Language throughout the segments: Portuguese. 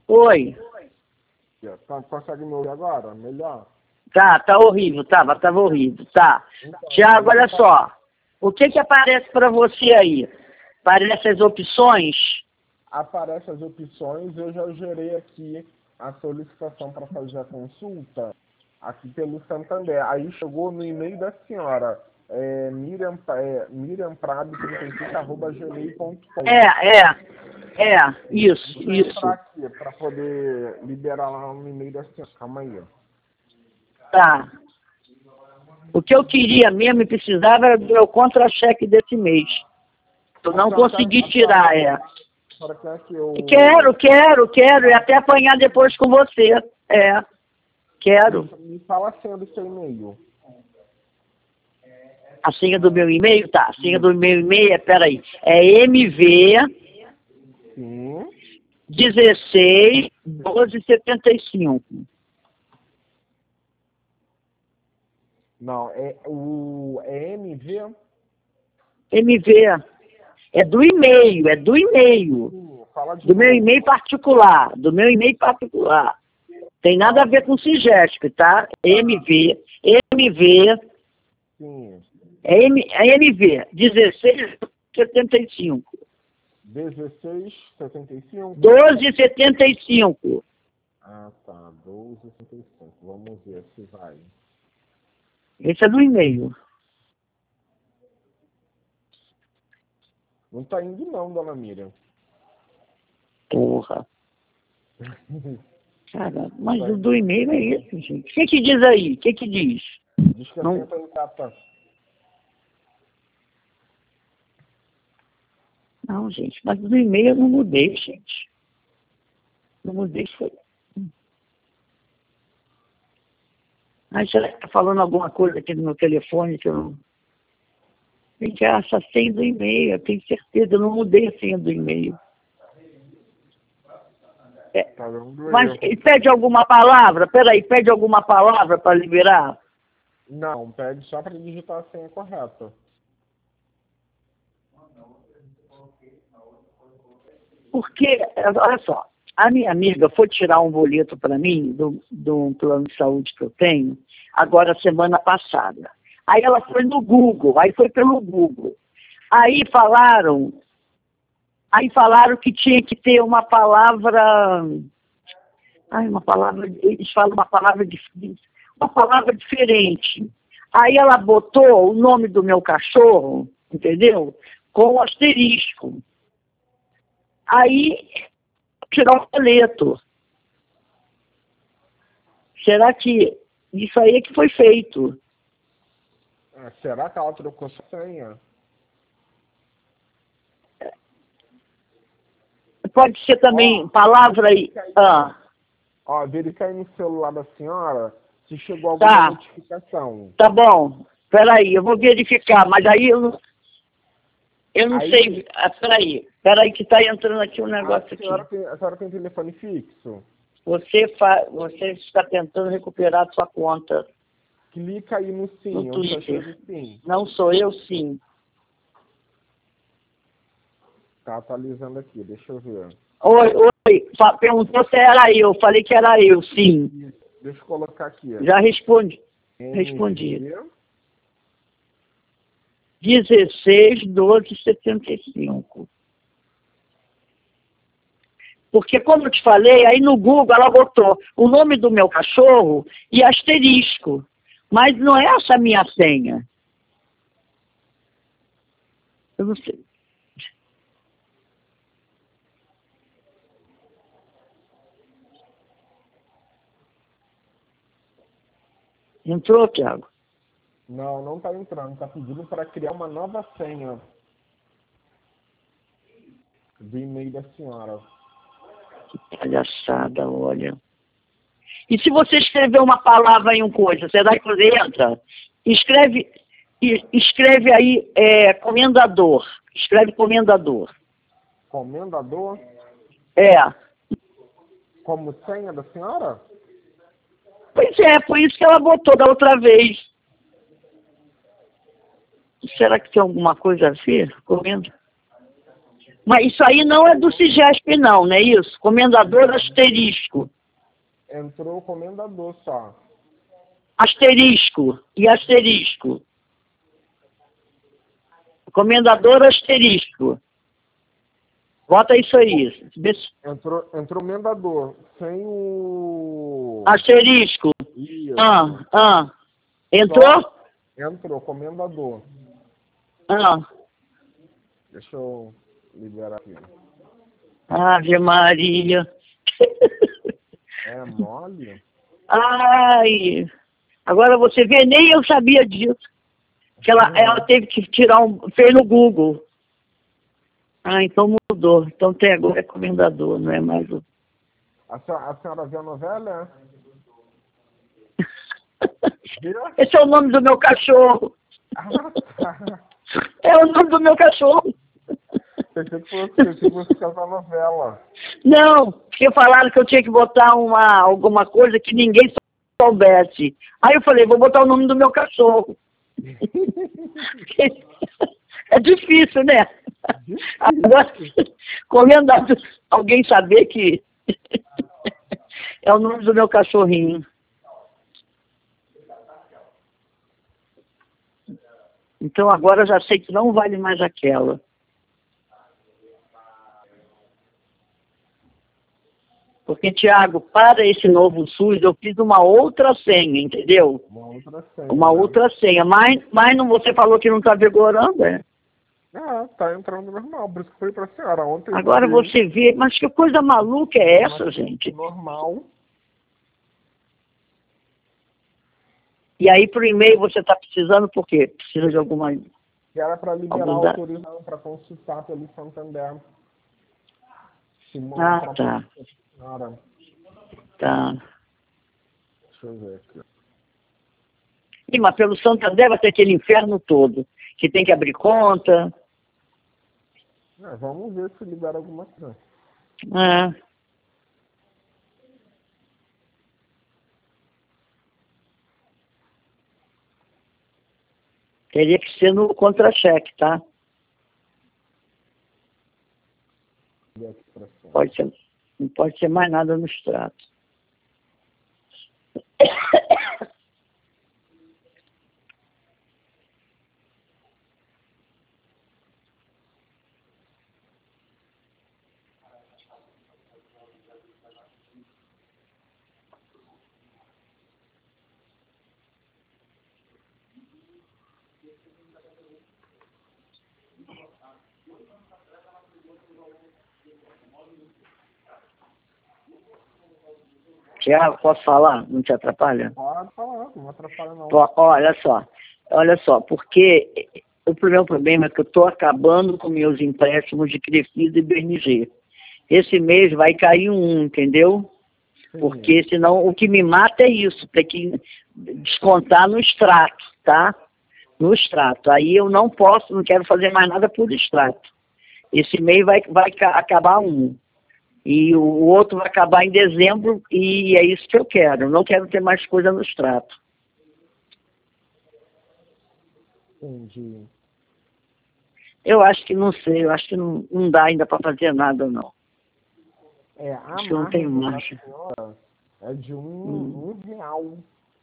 Oi. Tá, consegue me ouvir agora? Melhor? Tá horrível, tava horrível, tá. Então, Tiago, olha só. O que que aparece para você aí? Aparece as opções? aparece as opções, eu já gerei aqui a solicitação para fazer a consulta aqui pelo Santander. Aí chegou no e-mail da senhora, Miriam Prado 35@gmail.com. Isso. Deixa eu entrar aqui para poder liberar lá no e-mail da senhora. Calma aí. Tá. O que eu queria mesmo e precisava era do meu contra-cheque desse mês. Eu não consegui tirar, A senhora quer que eu... Quero, e até apanhar depois com você. Quero. Me fala a senha do seu e-mail. A senha do meu e-mail, tá? A senha do meu e-mail peraí, é MV Sim. 16 12 75. Não, é MV? MV. É do e-mail. Fala de Do meu novo. e-mail particular. Tem nada a ver com Sigesp, tá? MV. Sim. É MV 1675. 16,75? 12,75. Ah, tá. 12,75. Vamos ver se vai. Esse é do e-mail. Não tá indo não, dona Miriam. Porra. Cara, mas o do e-mail é esse, gente. O que diz aí? O que diz? Diz que a Não. senha tá intacta. Não, gente, mas do e-mail eu não mudei, gente. Não mudei, foi. Mas será que tá falando alguma coisa aqui no meu telefone que eu não... Tem que essa senha do e-mail, eu tenho certeza, eu não mudei a senha do e-mail. Tá dando Mas erro. ele pede alguma palavra? Peraí, pede alguma palavra para liberar? Não, pede só para digitar a senha correta. Porque, olha só, a minha amiga foi tirar um boleto para mim do plano de saúde que eu tenho, agora semana passada. Aí ela foi no Google, aí foi pelo Google. Aí falaram que tinha que ter uma palavra, eles falam uma palavra diferente. Aí ela botou o nome do meu cachorro, entendeu? Com um asterisco. Aí, tirar o boleto. Será que isso aí é que foi feito? Será que ela trocou sua senha? Pode ser também palavra aí. Verifica aí no celular da senhora se chegou alguma notificação. Tá bom. Peraí, eu vou verificar, mas aí eu não sei. Peraí que tá entrando aqui um negócio aqui. A senhora tem telefone fixo? Você está tentando recuperar a sua conta. Clica aí no sim, no Twitter. Sim. Não sou eu, sim. Tá atualizando aqui, deixa eu ver. Oi. Perguntou se era eu. Falei que era eu, sim. Deixa eu colocar aqui. Já respondi. 16, 12, 75. Porque, como eu te falei, aí no Google ela botou o nome do meu cachorro e asterisco. Mas não é essa a minha senha. Eu não sei. Entrou, Thiago? Não tá entrando. Tá pedindo para criar uma nova senha do e-mail da senhora. Que palhaçada, olha. E se você escrever uma palavra em um coisa, será que você entra? Escreve aí, comendador. Escreve comendador. Comendador? Como senha da senhora? Pois é, foi isso que ela botou da outra vez. Será que tem alguma coisa a ver? Comendo. Mas isso aí não é do CIGESP não é isso? Comendador asterisco. Entrou o comendador só. Asterisco e asterisco. Comendador asterisco. Bota isso aí. Entrou comendador. Sem o... Asterisco. Isso. Entrou? Entrou, comendador. Deixa eu liberar aqui. Ave Maria. É mole? Ai. Agora você vê, nem eu sabia disso. Que ela teve que tirar fez no Google. Ah, então mudou. Então tem agora comendador, não é mais o... A senhora viu a novela? Viu? Esse é o nome do meu cachorro. Ah, tá. É o nome do meu cachorro. Pensei que fosse casar novela. Não, porque falaram que eu tinha que botar alguma coisa que ninguém soubesse. Aí eu falei, vou botar o nome do meu cachorro. É difícil, né? Agora, comendador, alguém saber que é o nome do meu cachorrinho. Então agora eu já sei que não vale mais aquela. Porque, Tiago, para esse novo SUS, eu fiz uma outra senha, entendeu? Uma outra senha. Mas não, você falou que não está vigorando, é? Tá entrando normal, por isso que foi pra senhora. Ontem agora você vê, mas que coisa maluca é essa, gente? Normal. E aí, por e-mail, você está precisando por quê? Precisa de alguma... Que era para liberar a autorização para consultar pelo Santander. Tá. Tá. Deixa eu ver aqui. Ih, mas pelo Santander vai ter aquele inferno todo, que tem que abrir conta. Vamos ver se libera alguma coisa. Teria que ser no contra-cheque, tá? Não pode ser mais nada no extrato. Tiago, posso falar? Não te atrapalha? Pode falar, não atrapalha não. Olha só, porque o meu problema é que eu estou acabando com meus empréstimos de Crefisa e BNG. Esse mês vai cair entendeu? Sim. Porque senão o que me mata é isso, ter que descontar no extrato, tá? No extrato. Aí eu não quero fazer mais nada por extrato. Esse mês vai acabar e o outro vai acabar em dezembro e é isso que eu quero. Eu não quero ter mais coisa no extrato. Entendi. Eu acho que não sei, eu acho que não dá ainda para fazer nada, não. A acho que não tem margem. É de um real.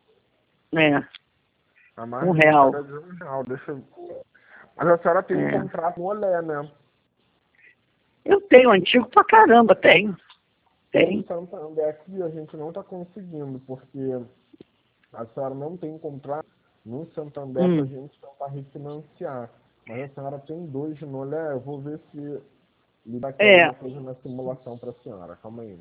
A margem R$1. é de R$1. Deixa eu... Mas a senhora tem um contrato no Olé, né? Eu tenho, antigo pra caramba, tenho. No Santander aqui a gente não está conseguindo, porque a senhora não tem contrato no Santander para a gente tentar refinanciar. Mas a senhora tem 2 no Olé, eu vou ver se lhe dá alguma coisa na simulação para a senhora. Calma aí.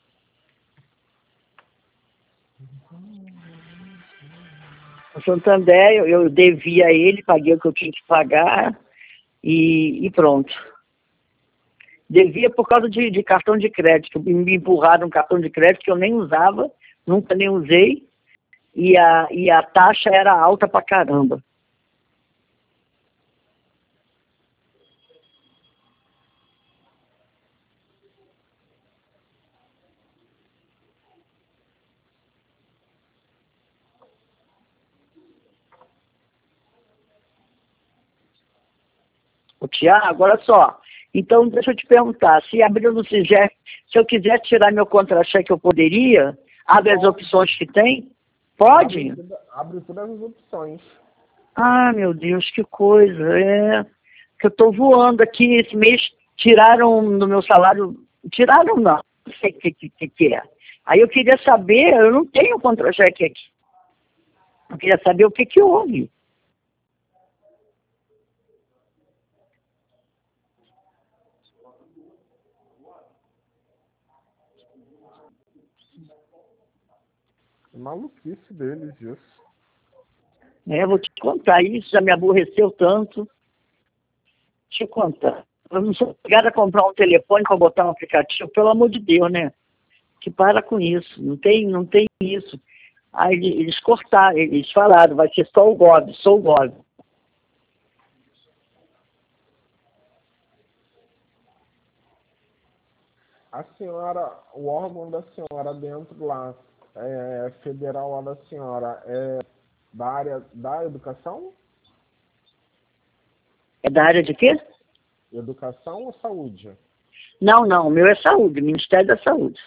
O Santander, eu devia a ele, paguei o que eu tinha que pagar e pronto. Devia por causa de cartão de crédito. Me empurraram um cartão de crédito que eu nem usava, nunca nem usei, e a taxa era alta pra caramba. O Tiago, olha só, Então, deixa eu te perguntar, se abrir no SIGEP, se eu quiser tirar meu contra-cheque, eu poderia? Abre as opções que tem? Pode? Abre todas as opções. Ah, meu Deus, que coisa. Que eu estou voando aqui esse mês, tiraram no meu salário, tiraram não sei o que é. Aí eu queria saber, eu não tenho contra-cheque aqui. Eu queria saber o que houve. Maluquice deles, isso. Vou te contar isso, já me aborreceu tanto. Deixa eu contar. Eu não sou obrigada a comprar um telefone para botar um aplicativo, pelo amor de Deus, né? Que para com isso, não tem isso. Aí eles cortaram, eles falaram, vai ser só o Gov. A senhora, o órgão da senhora dentro lá, federal lá da senhora, é da área da educação? É da área de quê? Educação ou saúde? Não, o meu é saúde, Ministério da Saúde.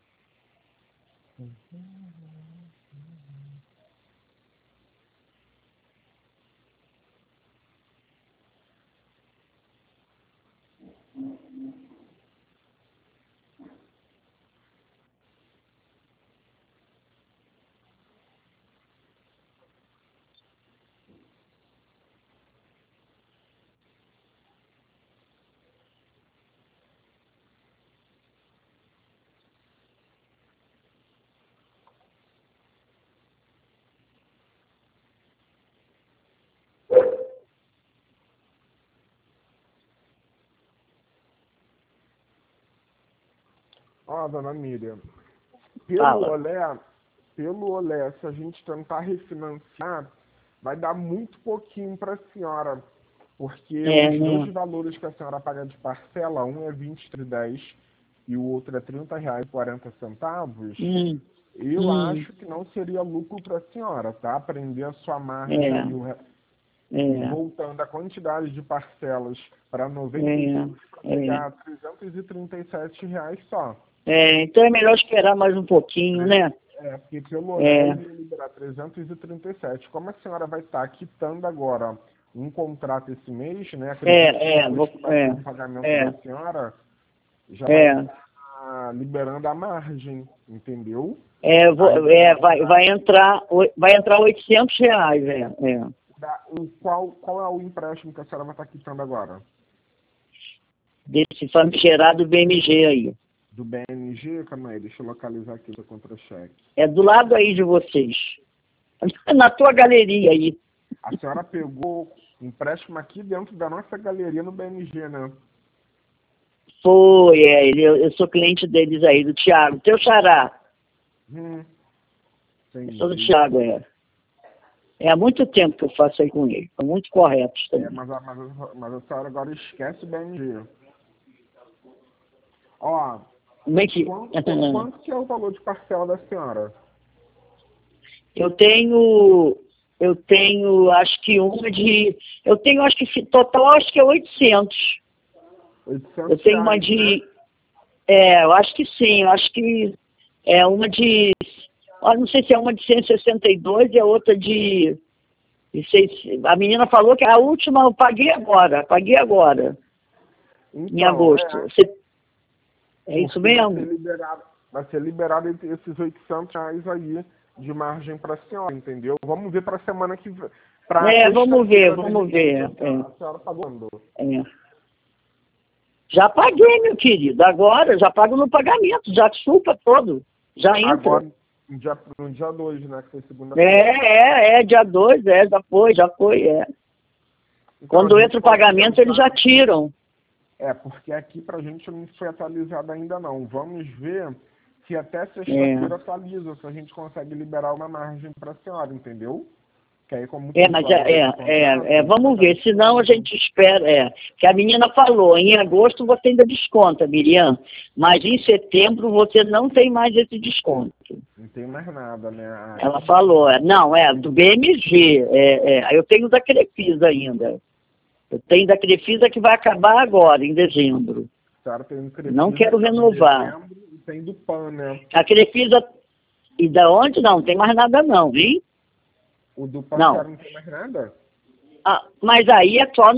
Ó, dona Miriam, Fala. pelo Olé, se a gente tentar refinanciar, vai dar muito pouquinho para a senhora, porque os dois Né? valores que a senhora paga de parcela, um é 23,10 e o outro é R$ 30,40, Hum, eu hum, acho que não seria lucro para a senhora, tá? Prender a sua margem é, aí, e é, voltando a quantidade de parcelas para é, 95 para é. pegar R$ 337 só. Então é melhor esperar mais um pouquinho, né? Porque pelo Olé É, ele ia liberar 337. Como a senhora vai estar quitando agora um contrato esse mês, né? Acredito que depois que bater o pagamento da é, senhora, já vai é. estar liberando a margem, entendeu? Aí Vai entrar R$ 800, qual é o empréstimo que a senhora vai estar quitando agora? Desse famigerado BMG aí. Do BNG? Calma aí, deixa eu localizar aqui o contra-cheque. É do lado aí de vocês. Na tua galeria aí. A senhora pegou empréstimo aqui dentro da nossa galeria no BNG, né? Foi, eu sou cliente deles aí, do Thiago. Teu xará. Eu sou do Entendi. Thiago, há muito tempo que eu faço aí com ele. São muito corretos também. Mas a senhora agora esquece o BNG. Ó, Como é que... quanto que é o valor de parcela da senhora? Eu tenho, acho que acho que total, acho que é 800. Eu tenho uma R$ 800, de, né? eu acho que sim, eu acho que é uma de, não sei se é uma de 162 e a outra de, a menina falou que a última eu paguei agora, em Então, agosto. É isso porque mesmo? vai ser liberado esses R$ 800 aí de margem para a senhora, entendeu? Vamos ver para a semana que vem. Para Vamos ver, sexta-feira, de repente, a senhora pagando. Já paguei, meu querido, agora, já pago no pagamento, já chupa todo, já entra. Agora, no dia 2, né? Que foi segunda-feira. Dia 2, já foi. Então, Quando a gente entra o pode pagamento, eles já tentar. tiram. Porque aqui pra gente não foi atualizado ainda não. Vamos ver se até É, sexta-feira atualiza, se a gente consegue liberar uma margem para a senhora, entendeu? Que aí como mas pessoal do contrato, vamos ver, senão a gente espera, que a menina falou, em agosto você ainda desconta, Miriam, mas em setembro você não tem mais esse desconto. não tem mais nada, né? Ela falou, não, do BMG, aí eu tenho da Crefisa ainda. Eu tenho da Crefisa que vai acabar agora, em dezembro. A senhora tem do Crefisa, Não quero renovar. E tem do PAN, né? A Crefisa... E da onde? Não tem mais nada não, hein? O do PAN Não. não tem mais nada? Ah, mas aí é só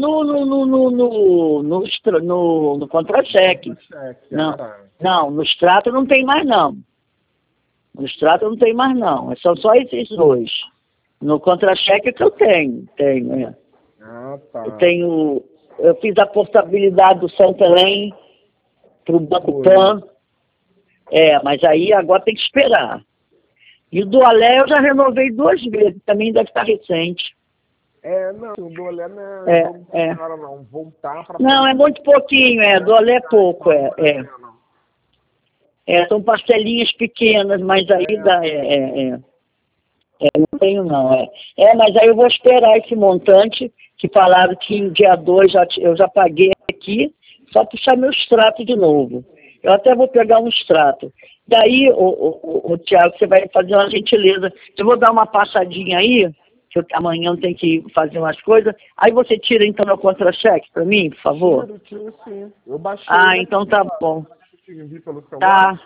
no contra-cheque. Não, no extrato não tem mais não. No extrato não tem mais não. São só esses dois. No contra-cheque que eu tenho, é. Ah, tá. Eu fiz a portabilidade do Santa Helena para o Banco Pan. Mas aí agora tem que esperar. E o do Alé eu já renovei 2 vezes, também deve estar recente. Não, o do Alé não é não. Voltar para... Não, é muito pouquinho, do Alé é pouco, são parcelinhas pequenas, mas aí dá, não tenho não, mas aí eu vou esperar esse montante, que falaram que em dia 2 eu já paguei aqui, só puxar meu extrato de novo. Eu até vou pegar um extrato. Daí, o Tiago, você vai fazer uma gentileza. Eu vou dar uma passadinha aí, que amanhã eu tenho que fazer umas coisas. Aí você tira então meu contra-cheque para mim, por favor? Tiro sim. Eu baixei. Então tá bom. Pelo celular. Tá.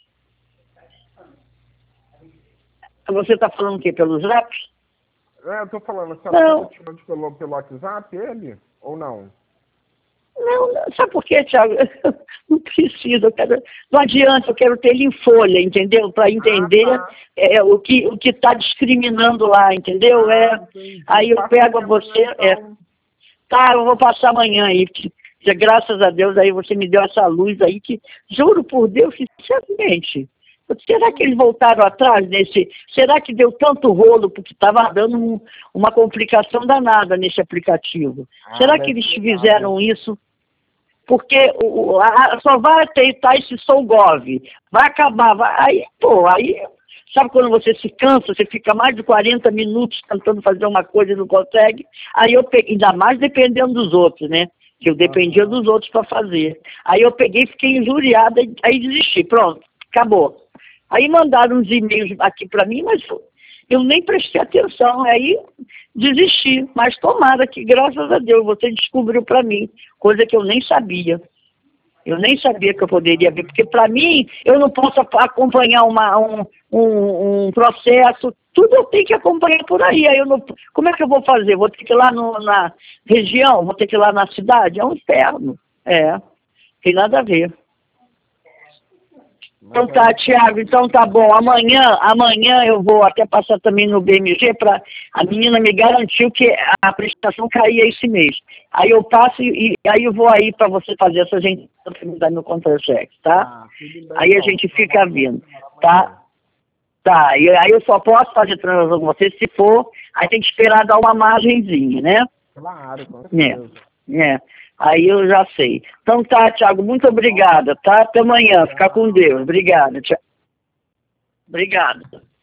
Você tá falando o quê? Pelo Zap? Eu tô falando, você tá tirando pelo WhatsApp ele? Ou não? Não, sabe por quê, Thiago? Não preciso, não adianta, eu quero ter ele em folha, entendeu? Para entender o que está discriminando lá, entendeu? Aí eu pego a você, Tá, eu vou passar amanhã aí, porque graças a Deus aí você me deu essa luz aí, que juro por Deus, sinceramente, será que eles voltaram atrás será que deu tanto rolo, porque estava dando uma complicação danada nesse aplicativo? Será que eles fizeram isso? Porque só vai aceitar esse Solgov, vai acabar, aí, sabe quando você se cansa, você fica mais de 40 minutos tentando fazer uma coisa e não consegue? Aí eu peguei, ainda mais dependendo dos outros, né? Que eu dependia dos outros para fazer. Aí eu peguei e fiquei injuriada, aí desisti, pronto, acabou. Aí mandaram uns e-mails aqui para mim, mas eu nem prestei atenção, aí desisti. Mas tomara que, graças a Deus, você descobriu para mim, coisa que eu nem sabia. Eu nem sabia que eu poderia ver, porque para mim, eu não posso acompanhar um processo, tudo eu tenho que acompanhar por aí. Aí como é que eu vou fazer? Vou ter que ir lá na região, vou ter que ir lá na cidade? É um inferno. Tem nada a ver. Então tá, Thiago, então tá bom. Amanhã eu vou até passar também no BMG para a menina me garantiu que a prestação caía esse mês. Aí eu passo e aí eu vou aí para você fazer essa gente me dar meu contra-cheque, tá? Aí a gente fica vendo, tá? Tá, e aí eu só posso fazer transação com você se for, aí tem que esperar dar uma margenzinha, né? Claro, com certeza. Aí eu já sei. Então tá, Thiago, muito obrigada, tá? Até amanhã. Fica com Deus. Obrigada, Thiago. Obrigada.